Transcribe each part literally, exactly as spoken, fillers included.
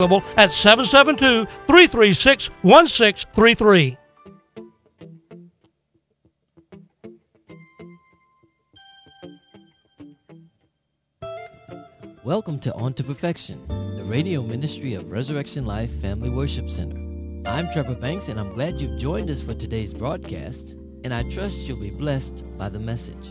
at seven seven two, three three six, one six three three. Welcome to On to Perfection, the radio ministry of Resurrection Life Family Worship Center. I'm Trevor Banks, and I'm glad you've joined us for today's broadcast, and I trust you'll be blessed by the message.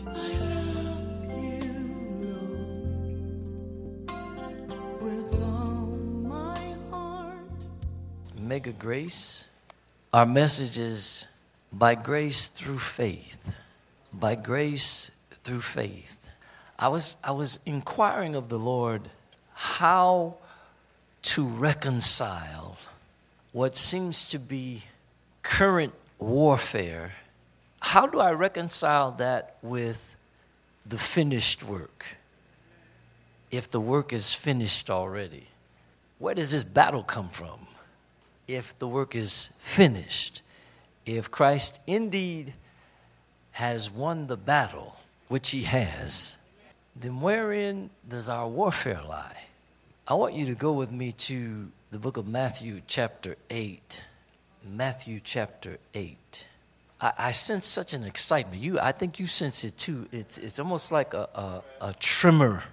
Mega Grace. Our message is by grace through faith. By grace through faith. I was I was inquiring of the Lord how to reconcile what seems to be current warfare. How do I reconcile that with the finished work? If the work is finished already, where does this battle come from? If the work is finished, if Christ indeed has won the battle, which he has, then wherein does our warfare lie? I want you to go with me to the book of Matthew chapter eight. Matthew chapter eight. I, I sense such an excitement. You, I think you sense it too. It's, it's almost like a, a, a tremor.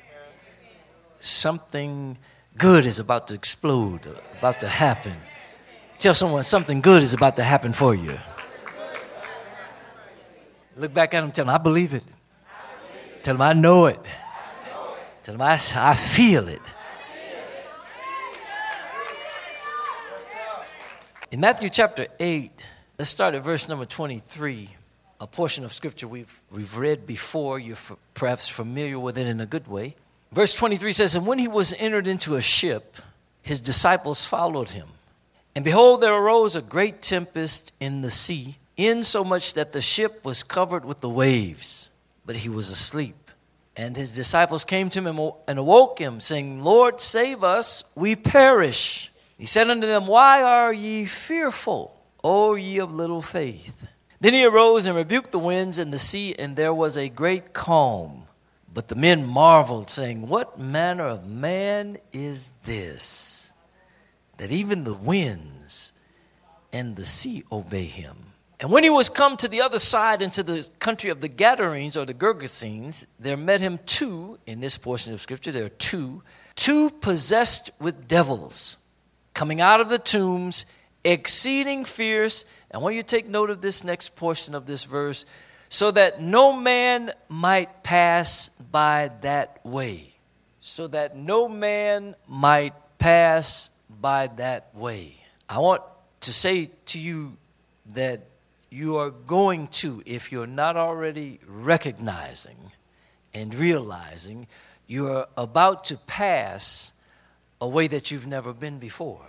Something good is about to explode, about to happen. Tell someone something good is about to happen for you. Look back at them, tell them, I believe it. Tell them, I know it. Tell them, I, I feel it. In Matthew chapter eight, let's start at verse number twenty-three, a portion of scripture we've, we've read before. You're f- perhaps familiar with it in a good way. Verse twenty-three says, and when he was entered into a ship, his disciples followed him. And behold, there arose a great tempest in the sea, insomuch that the ship was covered with the waves. But he was asleep. And his disciples came to him and awoke him, saying, Lord, save us, we perish. He said unto them, why are ye fearful, O ye of little faith? Then he arose and rebuked the winds and the sea, and there was a great calm. But the men marveled, saying, what manner of man is this, that even the winds and the sea obey him? And when he was come to the other side into the country of the Gadarenes or the Gergesenes, there met him two, in this portion of scripture, there are two, two possessed with devils, coming out of the tombs, exceeding fierce. And I want you to take note of this next portion of this verse, so that no man might pass by that way. So that no man might pass by that way. I want to say to you that you are going to, if you're not already recognizing and realizing, you are about to pass a way that you've never been before.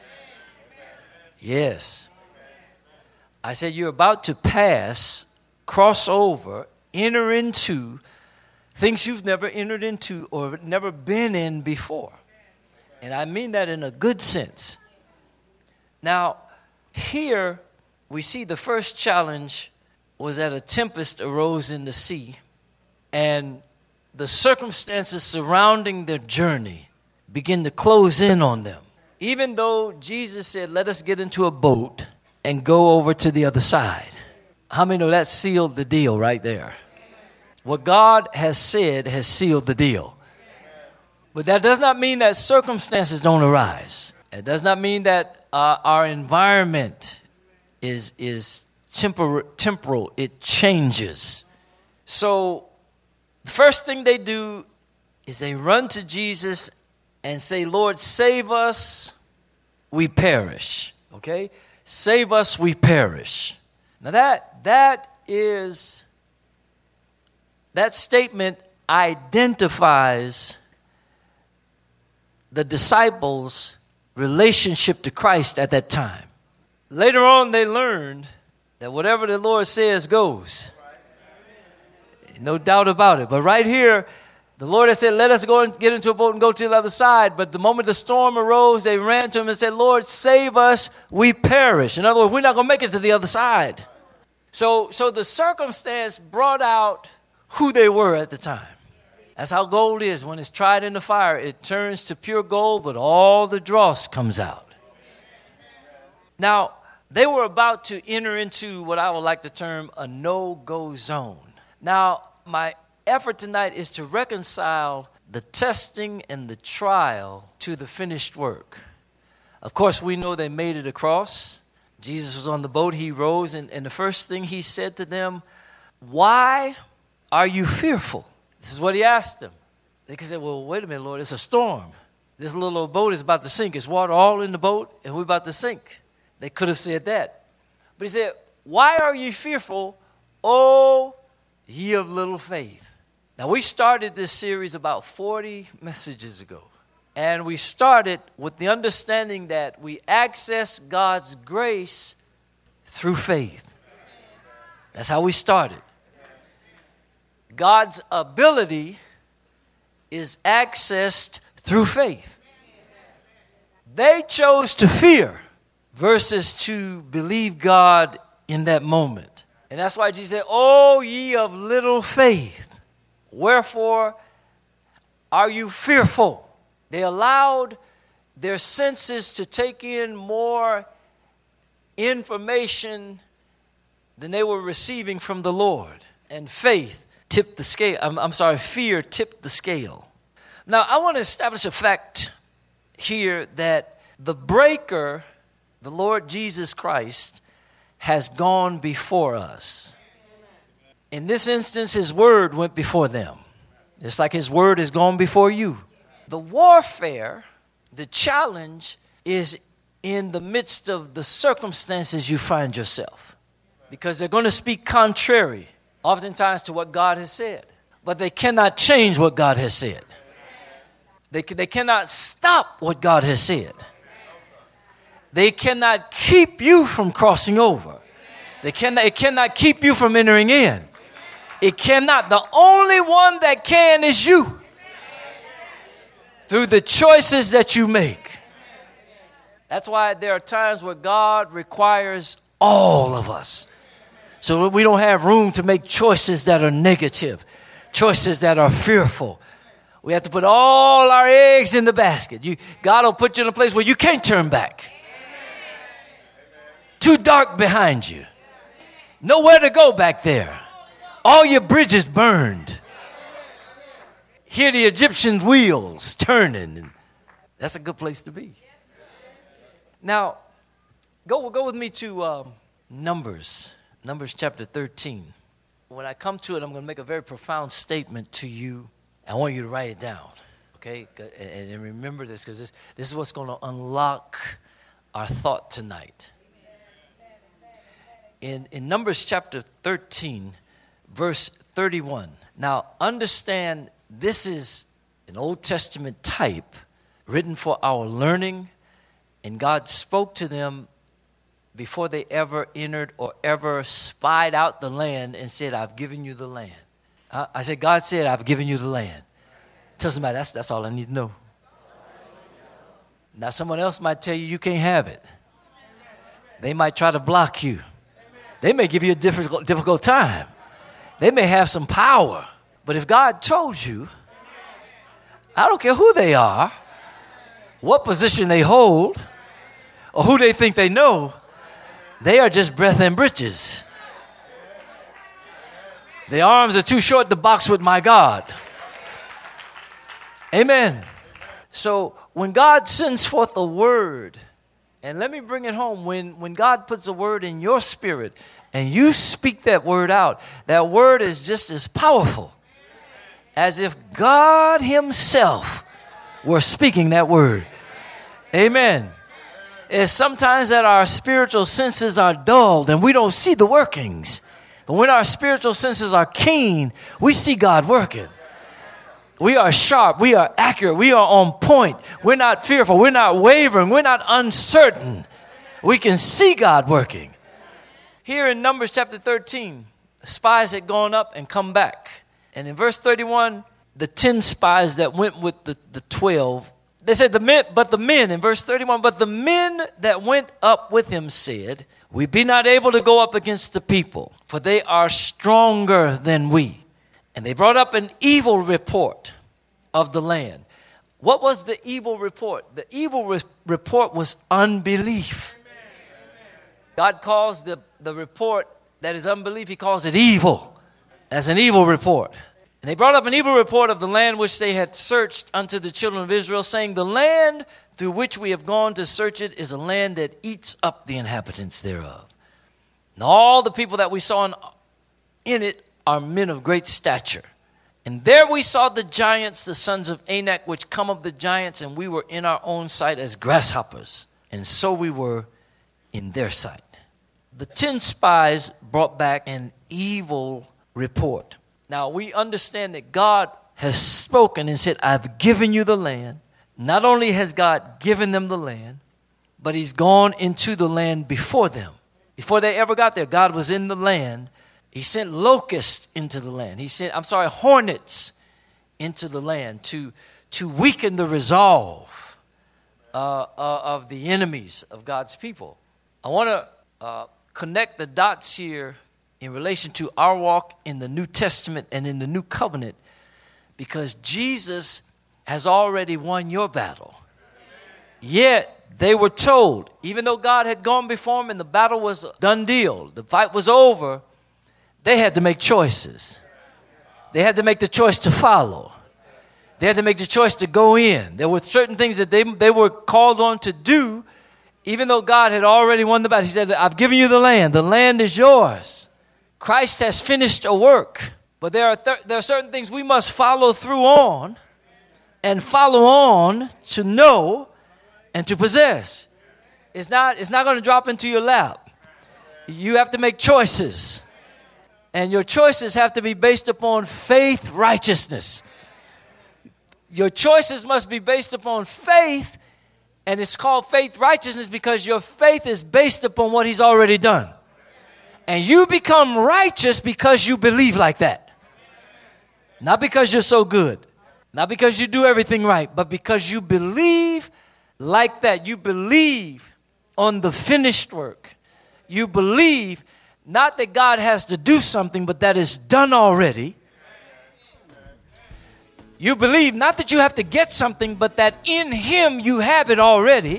Yes. I said you're about to pass, cross over, enter into things you've never entered into or never been in before. And I mean that in a good sense. Now, here we see the first challenge was that a tempest arose in the sea, and the circumstances surrounding their journey begin to close in on them. Even though Jesus said, let us get into a boat and go over to the other side. How many know that sealed the deal right there? What God has said has sealed the deal. But that does not mean that circumstances don't arise. It does not mean that uh, our environment is, is tempor- temporal. It changes. So the first thing they do is they run to Jesus and say, Lord, save us, we perish. Okay? Save us, we perish. Now that that is, that statement identifies the disciples' relationship to Christ at that time. Later on, they learned that whatever the Lord says goes. No doubt about it. But right here, the Lord has said, let us go and get into a boat and go to the other side. But the moment the storm arose, they ran to him and said, Lord, save us, we perish. In other words, we're not going to make it to the other side. So, so the circumstance brought out who they were at the time. That's how gold is. When it's tried in the fire, it turns to pure gold, but all the dross comes out. Now, they were about to enter into what I would like to term a no-go zone. Now, my effort tonight is to reconcile the testing and the trial to the finished work. Of course, we know they made it across. Jesus was on the boat. He rose, and, and the first thing he said to them, why are you fearful? This is what he asked them. They could say, well, wait a minute, Lord, it's a storm. This little old boat is about to sink. It's water all in the boat, and we're about to sink. They could have said that. But he said, why are you fearful, O ye of little faith? Now, we started this series about forty messages ago. And we started with the understanding that we access God's grace through faith. That's how we started. God's ability is accessed through faith. They chose to fear versus to believe God in that moment. And that's why Jesus said, O ye of little faith, wherefore are you fearful? They allowed their senses to take in more information than they were receiving from the Lord. And faith tipped the scale. I'm, I'm sorry, fear tipped the scale. Now, I want to establish a fact here that the breaker, the Lord Jesus Christ, has gone before us. In this instance, his word went before them. It's like his word has gone before you. The warfare, the challenge is in the midst of the circumstances you find yourself. Because they're going to speak contrary, oftentimes, to what God has said. But they cannot change what God has said. They, they cannot stop what God has said. They cannot keep you from crossing over. They cannot, it cannot keep you from entering in. It cannot. The only one that can is you. Through the choices that you make. That's why there are times where God requires all of us. So we don't have room to make choices that are negative, choices that are fearful. We have to put all our eggs in the basket. You, God will put you in a place where you can't turn back. Too dark behind you. Nowhere to go back there. All your bridges burned. Hear the Egyptian wheels turning. That's a good place to be. Now, go, go with me to um, Numbers. Numbers chapter thirteen. When I come to it, I'm going to make a very profound statement to you. I want you to write it down. Okay? And, and remember this, because this, this is what's going to unlock our thought tonight. In, in Numbers chapter thirteen, verse thirty-one. Now, understand, this is an Old Testament type written for our learning, and God spoke to them before they ever entered or ever spied out the land and said, I've given you the land. Uh, I said, God said, I've given you the land. Tell somebody, that's, that's all I need to know. Now, someone else might tell you you can't have it. They might try to block you. They may give you a difficult, difficult time. They may have some power. But if God told you, I don't care who they are, what position they hold, or who they think they know, they are just breath and breeches. The arms are too short to box with my God. Amen. So when God sends forth a word, and let me bring it home, when, when God puts a word in your spirit and you speak that word out, that word is just as powerful as if God himself were speaking that word. Amen. It's sometimes that our spiritual senses are dulled and we don't see the workings. But when our spiritual senses are keen, we see God working. We are sharp. We are accurate. We are on point. We're not fearful. We're not wavering. We're not uncertain. We can see God working. Here in Numbers chapter thirteen, the spies had gone up and come back. And in verse thirty-one, the ten spies that went with the, the twelve, they said, the men, but the men, in verse thirty-one, but the men that went up with him said, we be not able to go up against the people, for they are stronger than we. And they brought up an evil report of the land. What was the evil report? The evil re- report was unbelief. God calls the, the report that is unbelief, he calls it evil. As an evil report. And they brought up an evil report of the land which they had searched unto the children of Israel, saying, the land through which we have gone to search it is a land that eats up the inhabitants thereof. And all the people that we saw in, in it are men of great stature. And there we saw the giants, the sons of Anak, which come of the giants, and we were in our own sight as grasshoppers. And so we were in their sight. The ten spies brought back an evil report. Now we understand that God has spoken and said, I've given you the land. Not only has God given them the land, but he's gone into the land before them. Before they ever got there, God was in the land. He sent locusts into the land. He sent, I'm sorry, hornets into the land to, to weaken the resolve uh, uh, of the enemies of God's people. I want to uh, connect the dots here in relation to our walk in the New Testament and in the New Covenant, because Jesus has already won your battle. Yet they were told, even though God had gone before them and the battle was a done deal, the fight was over, they had to make choices. They had to make the choice to follow. They had to make the choice to go in. There were certain things that they, they were called on to do, even though God had already won the battle. He said, I've given you the land. The land is yours. Christ has finished a work. But there are, th- there are certain things we must follow through on and follow on to know and to possess. It's not, it's not going to drop into your lap. You have to make choices. And your choices have to be based upon faith righteousness. Your choices must be based upon faith, and it's called faith righteousness because your faith is based upon what he's already done. And you become righteous because you believe like that. Not because you're so good. Not because you do everything right, but because you believe like that. You believe on the finished work. You believe not that God has to do something, but that is done already. You believe not that you have to get something, but that in him you have it already.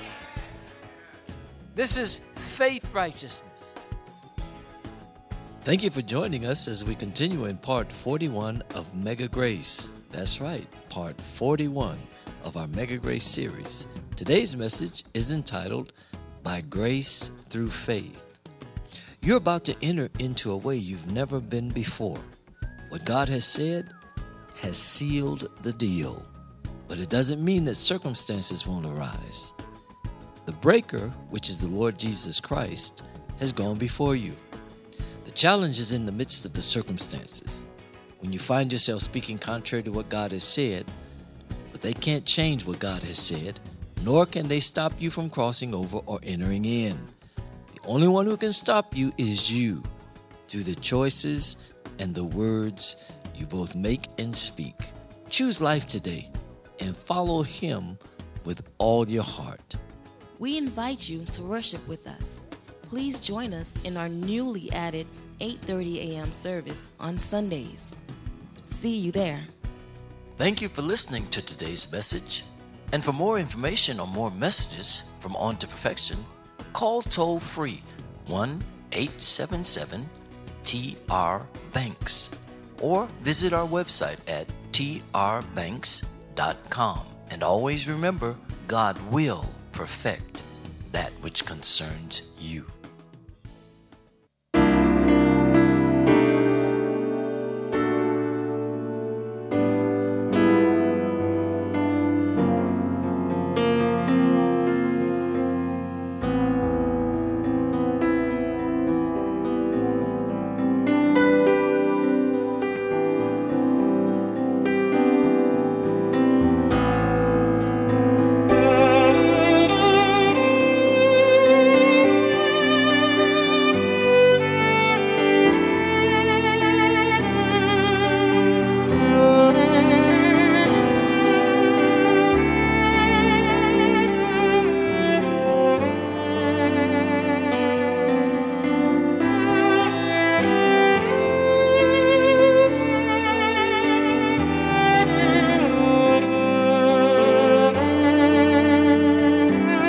This is faith righteousness. Thank you for joining us as we continue in part forty-one of Mega Grace. That's right, part forty-one of our Mega Grace series. Today's message is entitled, By Grace Through Faith. You're about to enter into a way you've never been before. What God has said has sealed the deal, but it doesn't mean that circumstances won't arise. The breaker, which is the Lord Jesus Christ, has gone before you. The challenge is in the midst of the circumstances. When you find yourself speaking contrary to what God has said, but they can't change what God has said, nor can they stop you from crossing over or entering in. The only one who can stop you is you, through the choices and the words you both make and speak. Choose life today and follow him with all your heart. We invite you to worship with us. Please join us in our newly added eight thirty a.m. service on Sundays. See you there. Thank you for listening to today's message. And for more information on more messages from On to Perfection, call toll free one eight seven seven T R Banks or visit our website at t r banks dot com. And always remember, God will perfect that which concerns you.